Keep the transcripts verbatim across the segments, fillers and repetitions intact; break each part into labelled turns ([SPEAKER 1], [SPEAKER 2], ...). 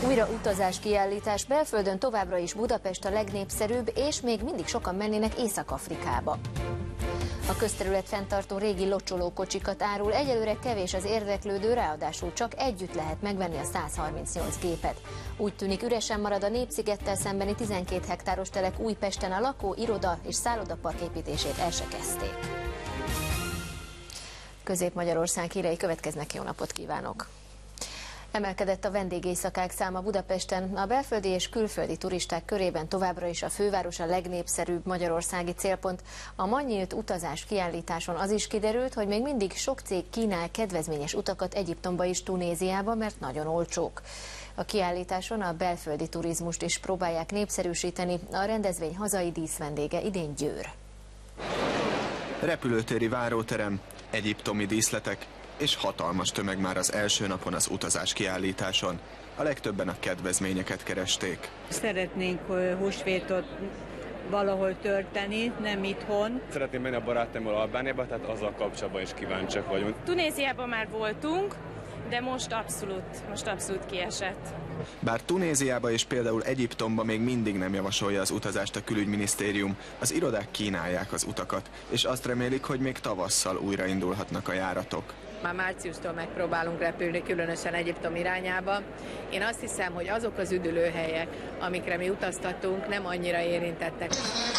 [SPEAKER 1] Újra utazás kiállítás, belföldön továbbra is Budapest a legnépszerűbb, és még mindig sokan mennének Észak-Afrikába. A közterület fenntartó régi locsolókocsikat árul, egyelőre kevés az érdeklődő, ráadásul csak együtt lehet megvenni a száz harmincnyolc gépet. Úgy tűnik, üresen marad a Népszigettel szembeni tizenkét hektáros telek Újpesten, a lakó, iroda és szállodapark építését el se kezdték. Közép-Magyarország hírei következnek, jó napot kívánok! Emelkedett a vendégészakák száma Budapesten, a belföldi és külföldi turisták körében továbbra is a főváros a legnépszerűbb magyarországi célpont. A ma nyílt utazás kiállításon az is kiderült, hogy még mindig sok cég kínál kedvezményes utakat Egyiptomba és Tunéziába, mert nagyon olcsók. A kiállításon a belföldi turizmust is próbálják népszerűsíteni, a rendezvény hazai díszvendége idén Győr.
[SPEAKER 2] Repülőtéri váróterem, egyiptomi díszletek és hatalmas tömeg már az első napon az utazás kiállításon. A legtöbben a kedvezményeket keresték.
[SPEAKER 3] Szeretnénk húsvétot valahol tölteni, nem itthon.
[SPEAKER 4] Szeretném menni a barátommal Albániába, tehát azzal kapcsolatban is kíváncsiak vagyunk.
[SPEAKER 5] Tunéziában már voltunk, de most abszolút, most abszolút kiesett.
[SPEAKER 2] Bár Tunéziába és például Egyiptomba még mindig nem javasolja az utazást a külügyminisztérium, az irodák kínálják az utakat, és azt remélik, hogy még tavasszal újraindulhatnak a járatok.
[SPEAKER 6] Már márciustól megpróbálunk repülni, különösen Egyiptom irányába. Én azt hiszem, hogy azok az üdülőhelyek, amikre mi utaztatunk, nem annyira érintettek.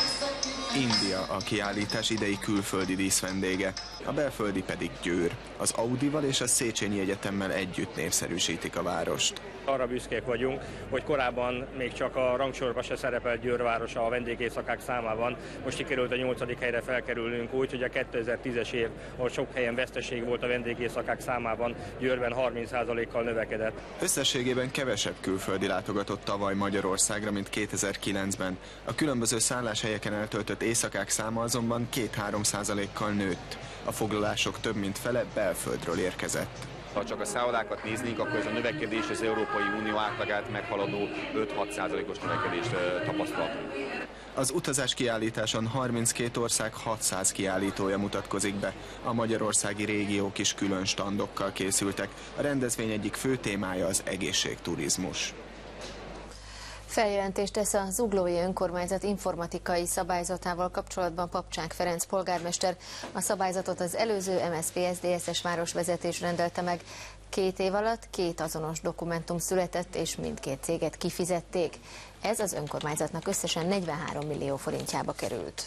[SPEAKER 2] India a kiállítás idei külföldi díszvendége, a belföldi pedig Győr. Az Audival és a Széchenyi Egyetemmel együtt népszerűsítik a várost.
[SPEAKER 7] Arra büszkék vagyunk, hogy korábban még csak a rangsorba se szerepelt Győr városa a vendégészakák számában. Most sikerült a nyolcadik helyre felkerülnünk úgy, hogy a kétezer-tízes év, ahol sok helyen veszteség volt a vendégészakák számában, Győrben harminc százalékkal növekedett.
[SPEAKER 2] Összességében kevesebb külföldi látogatott tavaly Magyarországra, mint kétezer-kilencben. A különböző szálláshelyeken eltöltött éjszakák száma azonban két-három százalékkal nőtt. A foglalások több mint fele belföldről érkezett.
[SPEAKER 8] Ha csak a szállodákat néznénk, akkor ez a növekedés az Európai Unió átlagát meghaladó öt-hat százalékos növekedést tapasztalhatunk.
[SPEAKER 2] Az utazás kiállításon harminckét ország hatszáz kiállítója mutatkozik be. A magyarországi régiók is külön standokkal készültek. A rendezvény egyik fő témája az egészségturizmus.
[SPEAKER 1] Feljelentést tesz a Zuglói Önkormányzat informatikai szabályzatával kapcsolatban Papcsák Ferenc polgármester. A szabályzatot az előző em es zé pé es dé es es városvezetés rendelte meg. Két év alatt két azonos dokumentum született, és mindkét céget kifizették. Ez az önkormányzatnak összesen negyvenhárom millió forintjába került.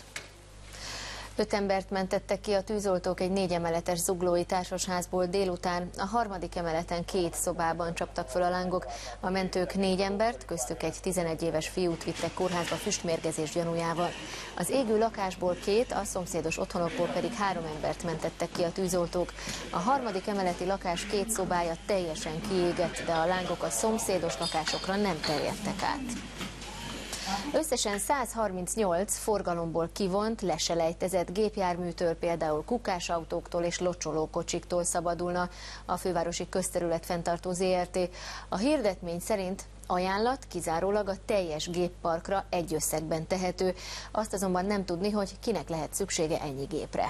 [SPEAKER 1] Öt embert mentettek ki a tűzoltók egy négy emeletes zuglói társasházból délután. A harmadik emeleten két szobában csaptak föl a lángok. A mentők négy embert, köztük egy tizenegy éves fiút vittek kórházba füstmérgezés gyanújával. Az égő lakásból két, a szomszédos otthonokból pedig három embert mentettek ki a tűzoltók. A harmadik emeleti lakás két szobája teljesen kiégett, de a lángok a szomszédos lakásokra nem terjedtek át. Összesen száz harmincnyolc forgalomból kivont, leselejtezett gépjárműtől, például kukásautóktól és locsolókocsiktól szabadulna a fővárosi közterület fenntartó zé er té. A hirdetmény szerint ajánlat kizárólag a teljes gépparkra egy összegben tehető, azt azonban nem tudni, hogy kinek lehet szüksége ennyi gépre.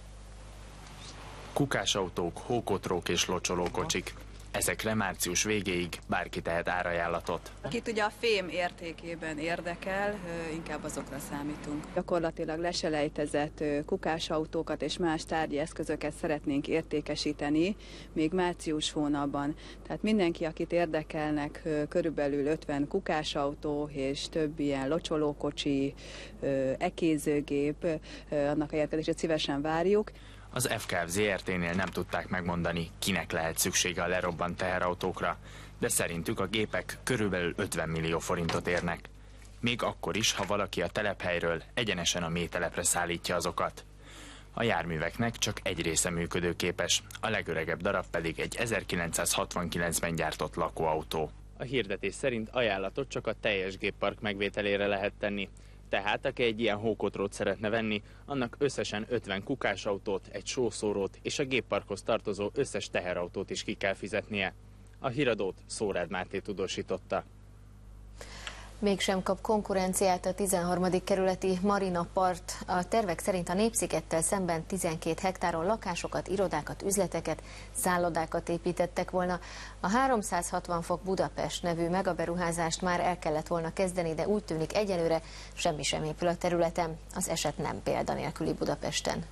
[SPEAKER 9] Kukásautók, hókotrók és locsolókocsik. Ezekre március végéig bárki tehet árajánlatot.
[SPEAKER 10] Akit ugye a fém értékében érdekel, inkább azokra számítunk.
[SPEAKER 11] Gyakorlatilag leselejtezett kukásautókat és más tárgyi eszközöket szeretnénk értékesíteni még március hónapban. Tehát mindenki, akit érdekelnek, körülbelül ötven kukásautó és több ilyen locsolókocsi, ekézőgép, annak a érkezését szívesen várjuk.
[SPEAKER 9] Az ef ká ef zé er té-nél nem tudták megmondani, kinek lehet szüksége a lerobbant teherautókra, de szerintük a gépek körülbelül ötven millió forintot érnek. Még akkor is, ha valaki a telephelyről egyenesen a mélytelepre szállítja azokat. A járműveknek csak egy része működőképes, a legöregebb darab pedig egy ezerkilencszázhatvankilencben gyártott lakóautó.
[SPEAKER 12] A hirdetés szerint ajánlatot csak a teljes géppark megvételére lehet tenni. Tehát aki egy ilyen hókotrót szeretne venni, annak összesen ötven kukásautót, egy sószórót és a gépparkhoz tartozó összes teherautót is ki kell fizetnie. A híradót Szórád Máté tudósította.
[SPEAKER 1] Mégsem kap konkurenciát a tizenharmadik kerületi Marina Part. A tervek szerint a Népszigettel szemben tizenkét hektáron lakásokat, irodákat, üzleteket, szállodákat építettek volna. A háromszázhatvan fok Budapest nevű megaberuházást már el kellett volna kezdeni, de úgy tűnik egyelőre semmi sem épül a területen. Az eset nem példanélküli Budapesten.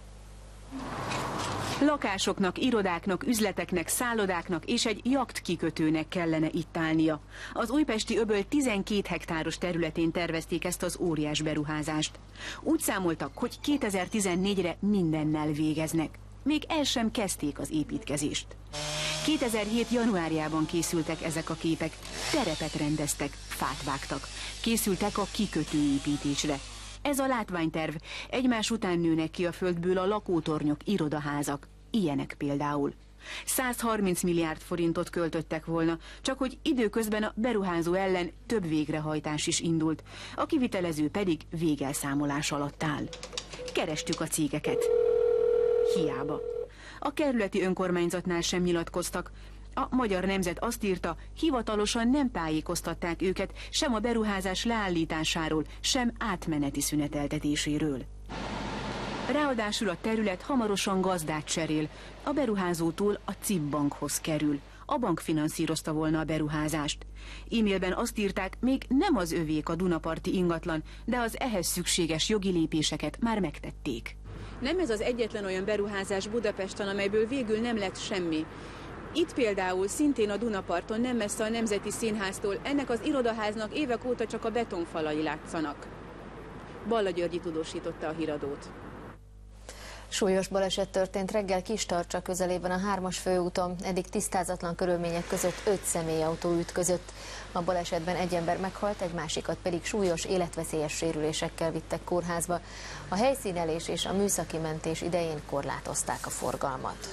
[SPEAKER 13] Lakásoknak, irodáknak, üzleteknek, szállodáknak és egy jakt kikötőnek kellene itt állnia. Az újpesti öböl tizenkét hektáros területén tervezték ezt az óriás beruházást. Úgy számoltak, hogy kétezer-tizennégyre mindennel végeznek. Még el sem kezdték az építkezést. kétezer-hét januárjában készültek ezek a képek. Terepet rendeztek, fát vágtak. Készültek a kikötőépítésre. Ez a látványterv. Egymás után nőnek ki a földből a lakótornyok, irodaházak. Ilyenek például. százharminc milliárd forintot költöttek volna, csak hogy időközben a beruházó ellen több végrehajtás is indult. A kivitelező pedig végelszámolás alatt áll. Kerestük a cégeket. Hiába. A kerületi önkormányzatnál sem nyilatkoztak. A Magyar Nemzet azt írta, hivatalosan nem tájékoztatták őket sem a beruházás leállításáról, sem átmeneti szüneteltetéséről. Ráadásul a terület hamarosan gazdát cserél. A beruházótól a cé i bé bankhoz kerül. A bank finanszírozta volna a beruházást. E-mailben azt írták, még nem az övék a dunaparti ingatlan, de az ehhez szükséges jogi lépéseket már megtették. Nem ez az egyetlen olyan beruházás Budapesten, amelyből végül nem lett semmi. Itt például szintén a Dunaparton, nem messze a Nemzeti Színháztól, ennek az irodaháznak évek óta csak a betonfalai látszanak. Balla Györgyi tudósította a híradót.
[SPEAKER 1] Súlyos baleset történt reggel Kistarcsa közelében a hármas főúton. Eddig tisztázatlan körülmények között öt személyautó ütközött. A balesetben egy ember meghalt, egy másikat pedig súlyos, életveszélyes sérülésekkel vittek kórházba. A helyszínelés és a műszaki mentés idején korlátozták a forgalmat.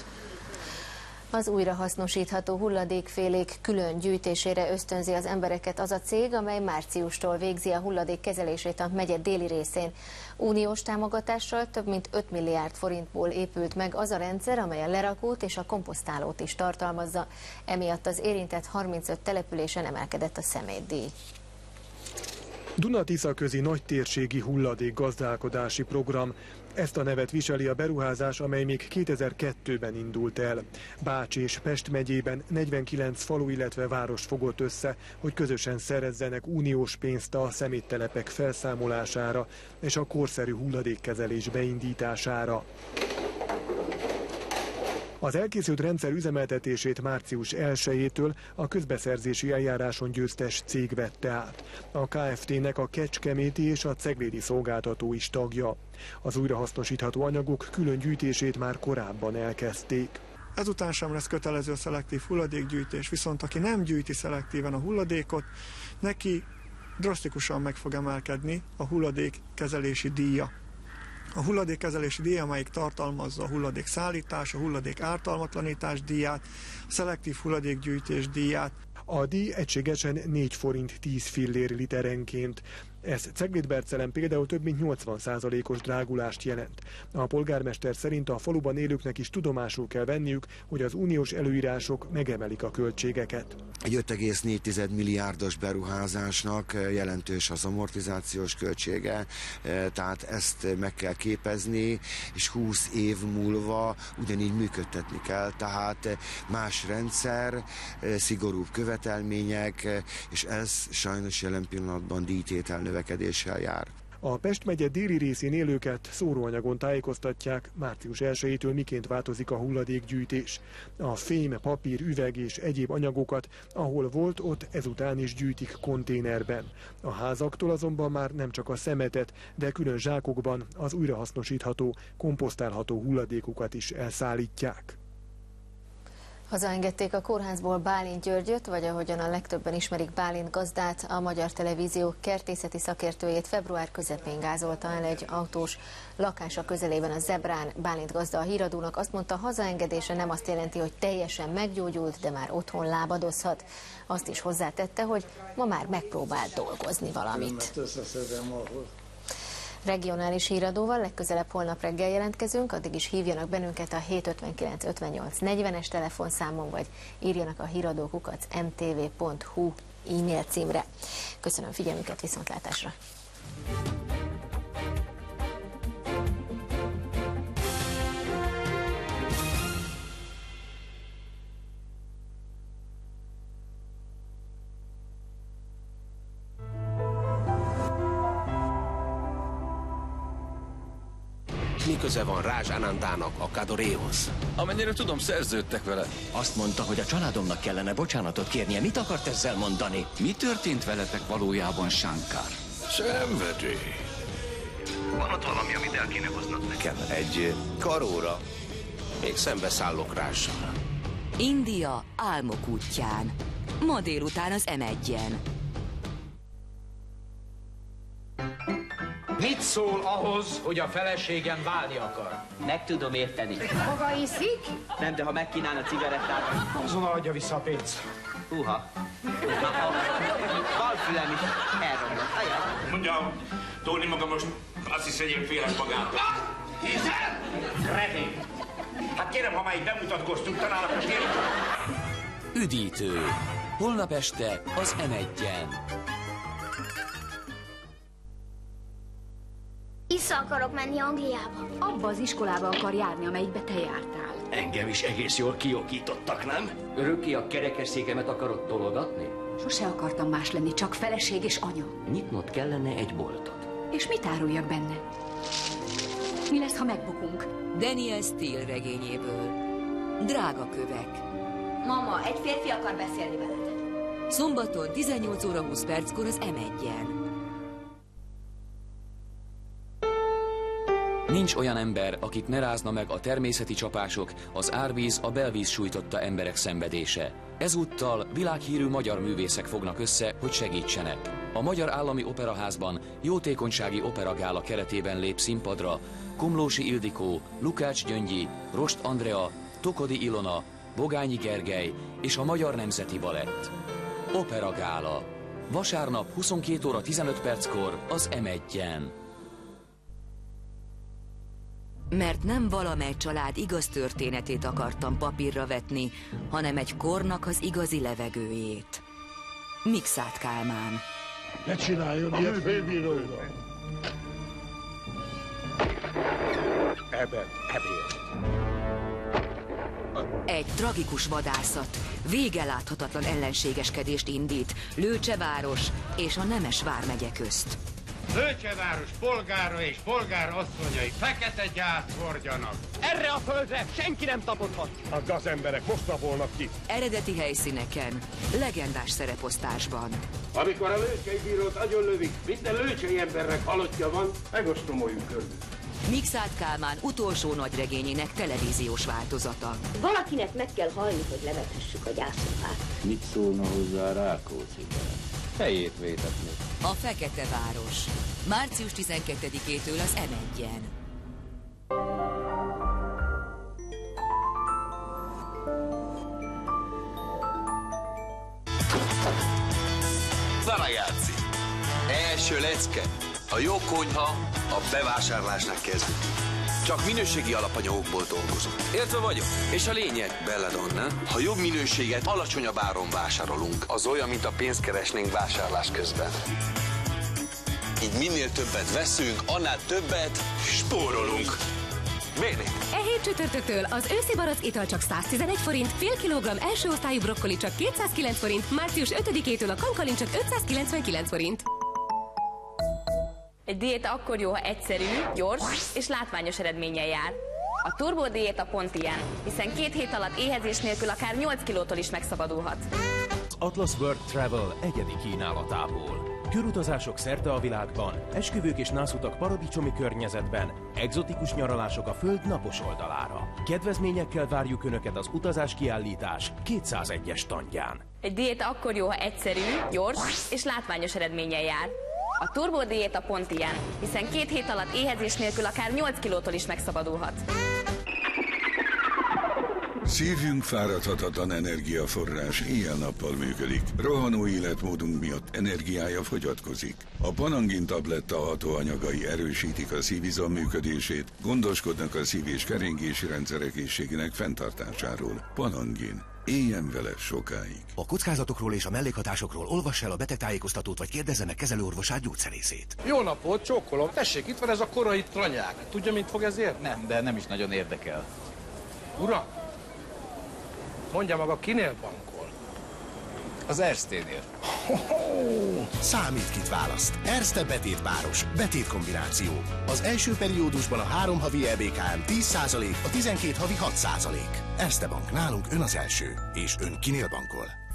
[SPEAKER 1] Az újrahasznosítható hulladékfélék külön gyűjtésére ösztönzi az embereket az a cég, amely márciustól végzi a hulladék kezelését a megye déli részén. Uniós támogatással több mint öt milliárd forintból épült meg az a rendszer, amely a lerakót és a komposztálót is tartalmazza. Emiatt az érintett harmincöt településen emelkedett a szemétdíj.
[SPEAKER 14] Duna-Tisza-közi nagytérségi hulladékgazdálkodási program. Ezt a nevet viseli a beruházás, amely még kétezer-kettőben indult el. Bács és Pest megyében negyvenkilenc falu, illetve város fogott össze, hogy közösen szerezzenek uniós pénzt a szeméttelepek felszámolására és a korszerű hulladékkezelés beindítására. Az elkészült rendszer üzemeltetését március elsejétől a közbeszerzési eljáráson győztes cég vette át. A Kft-nek a Kecskeméti és a Ceglédi szolgáltató is tagja. Az újrahasznosítható anyagok külön gyűjtését már korábban elkezdték.
[SPEAKER 15] Ezután sem lesz kötelező a szelektív hulladékgyűjtés, viszont aki nem gyűjti szelektíven a hulladékot, neki drasztikusan meg fog emelkedni a hulladékkezelési díja. A hulladékkezelési díj, amelyik tartalmazza a hulladék szállítás, a hulladék ártalmatlanítás díját, a szelektív hulladékgyűjtés díját.
[SPEAKER 14] A díj egységesen négy forint tíz fillér literenként. Ez Ceglédbercelen például több mint nyolcvan százalékos drágulást jelent. A polgármester szerint a faluban élőknek is tudomásul kell venniük, hogy az uniós előírások megemelik a költségeket.
[SPEAKER 16] Egy öt egész négy milliárdos beruházásnak jelentős az amortizációs költsége, tehát ezt meg kell képezni, és húsz év múlva ugyanígy működtetni kell, tehát más rendszer, szigorúbb követelmények, és ez sajnos jelen pillanatban díjtétel növekedéssel jár.
[SPEAKER 14] A Pest megye déli részén élőket szóróanyagon tájékoztatják, március elsejétől miként változik a hulladékgyűjtés. A fém, papír, üveg és egyéb anyagokat, ahol volt, ott ezután is gyűjtik konténerben. A házaktól azonban már nem csak a szemetet, de külön zsákokban az újrahasznosítható, komposztálható hulladékokat is elszállítják.
[SPEAKER 1] Hazaengedték a kórházból Bálint Györgyöt, vagy ahogyan a legtöbben ismerik Bálint gazdát, a Magyar Televízió kertészeti szakértőjét február közepén gázolta el egy autós lakása közelében a Zebrán. Bálint gazda a Híradónak azt mondta, hazaengedése nem azt jelenti, hogy teljesen meggyógyult, de már otthon lábadozhat. Azt is hozzátette, hogy ma már megpróbál dolgozni valamit. Regionális híradóval legközelebb holnap reggel jelentkezünk, addig is hívjanak bennünket a hét ötvenkilenc ötvennyolc negyvenes telefonszámon, vagy írjanak a híradó kukac em té vé pont hu e-mail címre. Köszönöm figyelmüket, viszontlátásra!
[SPEAKER 17] Mi köze van Raj Anandának a Kadoréhoz?
[SPEAKER 18] Amennyire tudom, szerződtek vele.
[SPEAKER 19] Azt mondta, hogy a családomnak kellene bocsánatot kérnie. Mit akart ezzel mondani?
[SPEAKER 18] Mi történt veletek valójában, Shankar?
[SPEAKER 17] Szenvedély.
[SPEAKER 19] Van ott valami, amit el kéne hoznod nekem.
[SPEAKER 17] Egy karóra. Még szembeszállok Rajsal.
[SPEAKER 20] India álmok útján. Ma délután az em egyen.
[SPEAKER 21] Mit szól ahhoz, hogy a feleségem válni akar?
[SPEAKER 22] Meg tudom érteni.
[SPEAKER 23] Maga iszik?
[SPEAKER 22] Nem, de ha megkínálna cigarettát...
[SPEAKER 21] Azonnal adja vissza a pénzt.
[SPEAKER 22] Húha. Balfülem is elromlott.
[SPEAKER 24] Mondja, Tóni maga most azt hisz, hogy én félek magától. Hiszen? Kretén. Hát kérem, ha már így bemutatkoztunk, talán akkor kérem.
[SPEAKER 25] Üdítő. Holnap este az em egyen.
[SPEAKER 23] Vissza akarok menni Angliába.
[SPEAKER 26] Abba az iskolába akar járni, amelyikbe te jártál.
[SPEAKER 19] Engem is egész jól kiokítottak, nem?
[SPEAKER 22] Örökké a kerekesszékemet akarod tologatni?
[SPEAKER 26] Sose akartam más lenni, csak feleség és anya.
[SPEAKER 22] Nyitnod kellene egy boltot.
[SPEAKER 26] És mit áruljak benne? Mi lesz, ha megbukunk?
[SPEAKER 20] Daniel Steele regényéből. Drága kövek.
[SPEAKER 23] Mama, egy férfi akar beszélni veled.
[SPEAKER 20] Szombaton tizennyolc óra húsz perckor az em egyen.
[SPEAKER 25] Nincs olyan ember, akit ne rázna meg a természeti csapások, az árvíz, a belvíz sújtotta emberek szenvedése. Ezúttal világhírű magyar művészek fognak össze, hogy segítsenek. A Magyar Állami Operaházban jótékonysági operagála keretében lép színpadra Komlósi Ildikó, Lukács Gyöngyi, Rost Andrea, Tokodi Ilona, Bogányi Gergely és a Magyar Nemzeti Balett. Operagála. Vasárnap huszonkét óra tizenöt perckor az em egyen.
[SPEAKER 20] Mert nem valamely család igaz történetét akartam papírra vetni, hanem egy kornak az igazi levegőjét. Mikszáth Kálmán.
[SPEAKER 27] Ne csináljon ilyet, főbíróra!
[SPEAKER 17] Ebben, ebben.
[SPEAKER 20] Egy tragikus vadászat vége láthatatlan ellenségeskedést indít Lőcse város és a Nemes vármegye közt.
[SPEAKER 21] Lőcseváros polgára és polgár asszonyai fekete gyászt hordjanak. Erre a földre senki nem tapadhat.
[SPEAKER 18] A gazemberek most rabolnak ki.
[SPEAKER 20] Eredeti helyszíneken, legendás szereposztásban.
[SPEAKER 21] Amikor a lőcsei bírót agyonlövik, minden lőcsei embernek halottja van, megostromoljuk körül.
[SPEAKER 20] Mikszáth Kálmán utolsó nagyregényének televíziós változata.
[SPEAKER 23] Valakinek meg kell halni, hogy levethessük a gyászolát.
[SPEAKER 28] Mit szólna hozzá Rákóczi? Helyét vétetni.
[SPEAKER 20] A Fekete Város. március tizenkettedikétől az em egyen.
[SPEAKER 29] Na ragazzi, első lecke. A jó konyha a bevásárlásnak kezdődik. Csak minőségi alapanyagokból dolgozunk. Értve vagyok? És a lényeg, belladonna, ha jobb minőséget alacsonyabb áron vásárolunk, az olyan, mint a pénzt keresnénk vásárlás közben. Így minél többet veszünk, annál többet spórolunk. Bene.
[SPEAKER 30] E hét csütörtöktől az őszi barack ital csak száztizenegy forint, fél kilogramm első osztályú brokkoli csak kétszázkilenc forint, március ötödikétől a kankalin csak ötszázkilencvenkilenc forint.
[SPEAKER 5] Egy diéta akkor jó, ha egyszerű, gyors és látványos eredménnyel jár. A Turbo diéta pont ilyen, hiszen két hét alatt éhezés nélkül akár nyolc kilótól is megszabadulhat.
[SPEAKER 31] Az Atlas World Travel egyedi kínálatából. Körutazások szerte a világban, esküvők és nászutak paradicsomi környezetben, egzotikus nyaralások a Föld napos oldalára. Kedvezményekkel várjuk Önöket az utazás kiállítás kétszázegyes standján.
[SPEAKER 5] Egy diéta akkor jó, ha egyszerű, gyors és látványos eredménnyel jár. A Turbo diéta pont ilyen, hiszen két hét alatt éhezés nélkül akár nyolc kilótól is megszabadulhat.
[SPEAKER 32] Szívünk fáradhatatlan energiaforrás, éjjel-nappal működik. Rohanó életmódunk miatt energiája fogyatkozik. A Panangin tabletta hatóanyagai erősítik a szívizom működését, gondoskodnak a szív- és keringési rendszer egészségének fenntartásáról. Panangin. Éljen vele sokáig.
[SPEAKER 2] A kockázatokról és a mellékhatásokról olvass el a betegtájékoztatót, vagy kérdezzenek kezelőorvosát, gyógyszerészét.
[SPEAKER 3] Jó napot, csókolom. Tessék, itt van ez a korai tranyák. Tudja, mit fog ezért?
[SPEAKER 4] Nem, de nem is nagyon érdekel.
[SPEAKER 3] Uram, mondja maga, kinél bankol?
[SPEAKER 4] Az Ersténél.
[SPEAKER 6] Számít, kit választ. Erste betétpáros, betétkombináció. Az első periódusban a három havi é bé ká em tíz százalék, a tizenkét havi hat százalék. Erste Bank, nálunk ön az első. És ön kinél bankol?